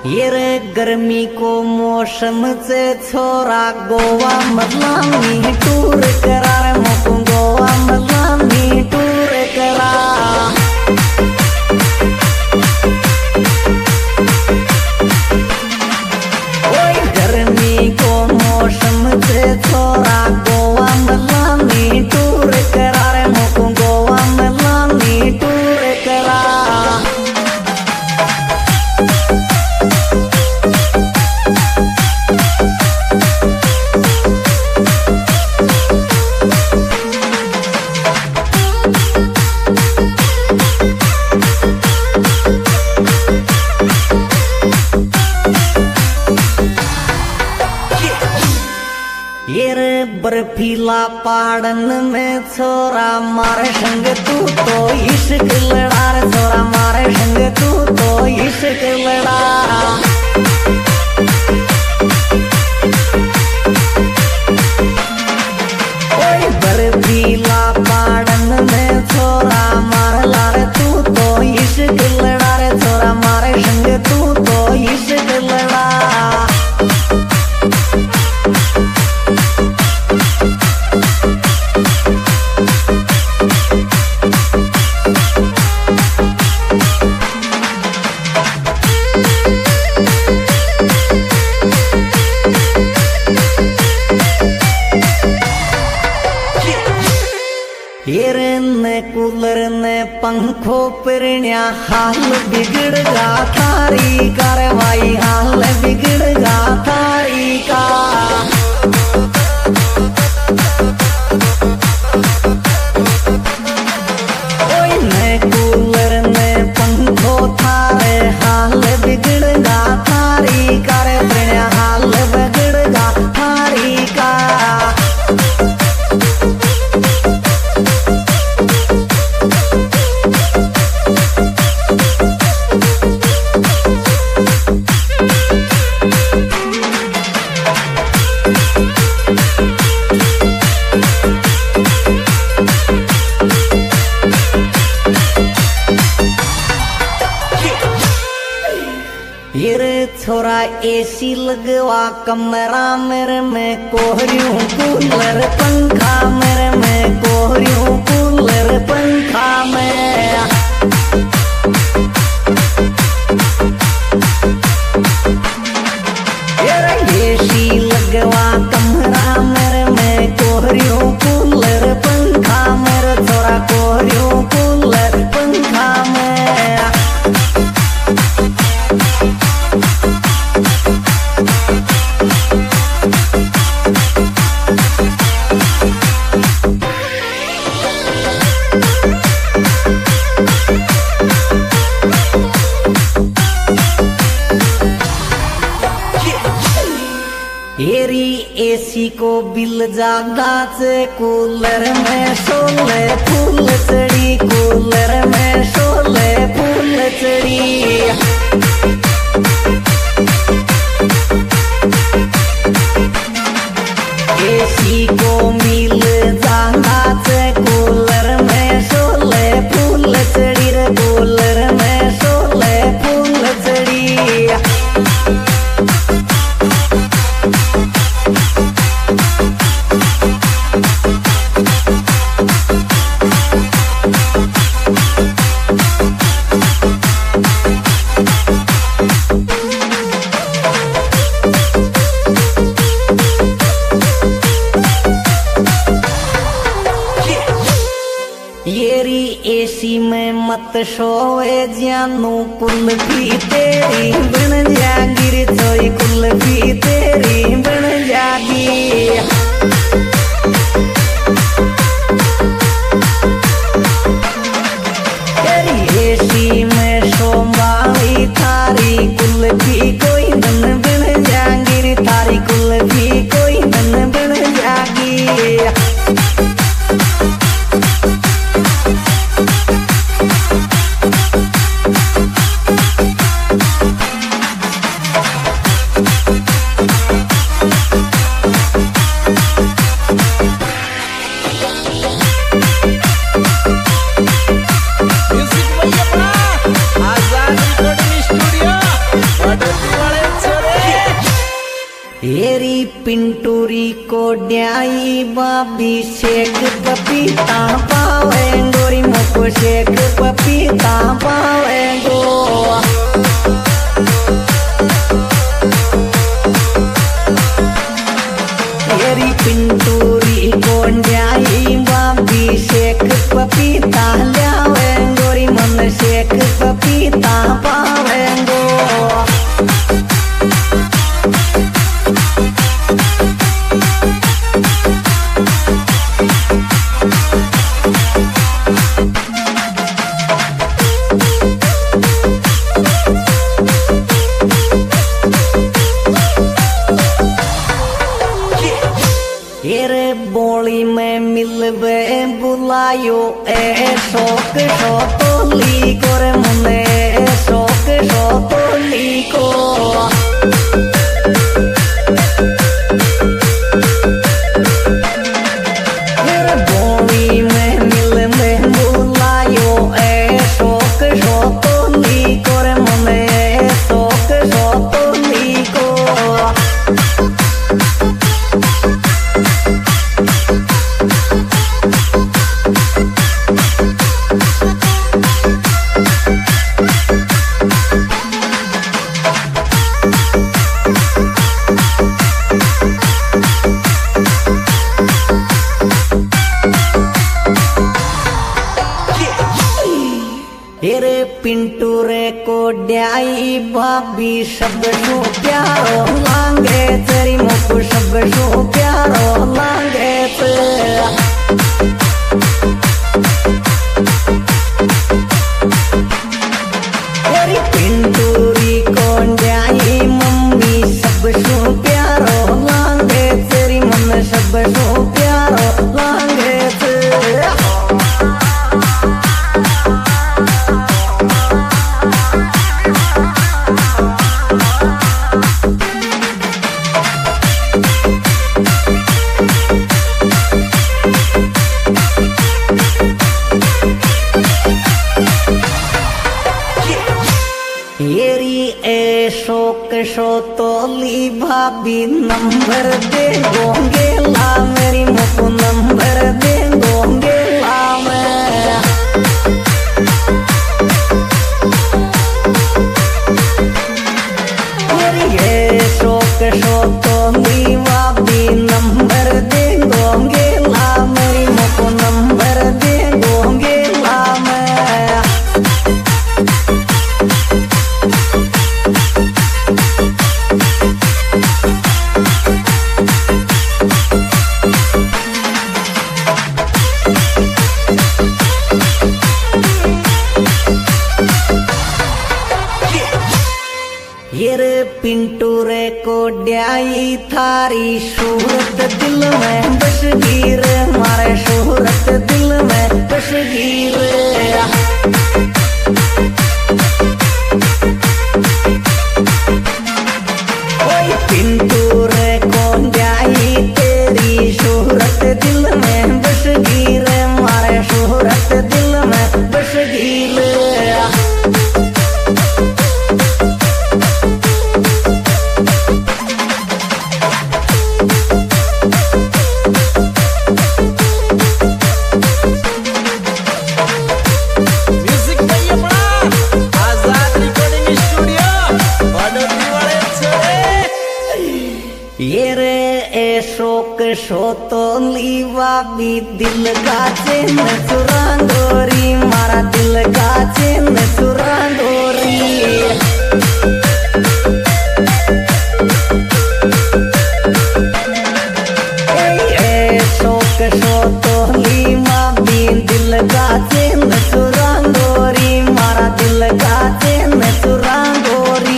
ये रे गर्मी को मौसम से छोरा गोवा मलानी टूर करा रे मोको गोवा मलानी टूर करा। ओए गर्मी को मौसम से छोरा गोवा मलानी टूर करा रे मोको गोवा मलानी टूर करा। ये रे बर्फीला पहाड़न में छोरा मारे संग तू तो इश्क लड़ा रे छोरा मारे संग तू तो इश्क लड़ा। ओए बर्फीला पहाड़न में छोरा मार लारे तू तो इश्क लड़ा रे छोरा मारे संग तू तो इश्क लड़ा। कूलर ने पंखो परण्या हाल बिगड़गा थारी कार्रवाई हाल बिगड़गा थारी का। ओए ने कूलर ने पंखो थारे हाल बिगड़गा थारी कार्य परण्या हाल बिगड़गा थारी का। ये रे छोरा एसी लगवा कमरा मेरे में कोहरियों कूलर पंखा मेरे में कोहरियों कूलर पंखा में। ये रे एसी लगवा कमरा मेरे में कोहरियों कूलर पंखा मेरे छोरा कोहरियों कूलर पंखा में। एरी एसी को बिल ज्यादा से कूलर में शोले फूल चढ़ी कूलर में शोले फूल चढ़ी। एसी को मिल ज्यादा से कूलर में शोले फूल चढ़ी रे कूलर में शोले फूल चढ़ी। येरी एसी में मत सोए जानू कुल्फी तेरी बन जागी चोई कुल्फी तेरी बन जागी। तेरी एसी में सोमाली थारी कुल्फी कोई नन बन जागी थारी कुल्फी कोई नन बन जागी। Music Maya Azad Recording Studio, Wadah पिंटूरी को ड्याई बाबी शेख पपीता पावेंगोरी मुको शेख पपीता पावेंगो येरी पिंटूरी को ड्याई बाबी शेख पपीता ल्यावेंगोरी मन शेख पपीता पावेंगो बोली में मिलबे बुलायो ए शौक शोतोली को रे मुने शौक शोतोली को बोली में मिलबे बुलायो ए शौक शोतोली को रे मुने शौक शोतोली को पिंटू रे को ड्याई भाभी सब शो प्यारो लांगे तेरी मुको सब शो प्यारो लांगे तेरी पिंटूरी को ड्याई मम्मी सब शो प्यारो लांगे तेरी मन सब शो प्यारो लांगे शोक शोतोली भाभी नंबर दे गोंगे ला मेरी मुको नंबर दे गोंगे ला मेरी ये शोक शोतोली भाभी नंबर दे गोंगे ला मेरी मुको नंबर दे गोंगे ला पिंटू रे को ड्याई थारी शोहरत दिल में बस गिर मारे शोहरत दिल में बस गिर पिंटू रे को ड्याई तेरी शोहरत दिल में बस गिर मारे शोहरत दिल में बस गिर शोक शोतोली वाबी दिल गाचे न चुरांगोरी मारा दिल गाचे न चुरांगोरी शोक शोतोली वाबी दिल गाचे न चुरांगोरी मारा दिल गाचे न चुरांगोरी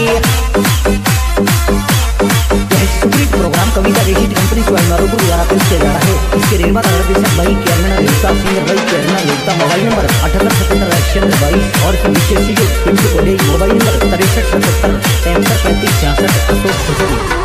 प्रोग्राम कविता रेशिट कंपनी स्वाइमारो को द्वारा पेश किया जा रहा है। इसके निर्माता निर्देशक भाई कैमरा ललिता सिंगर भाई कैमरा ललिता मोबाइल नंबर 7877 और विशेष मोबाइल नंबर 6377 65 35 66 अशोक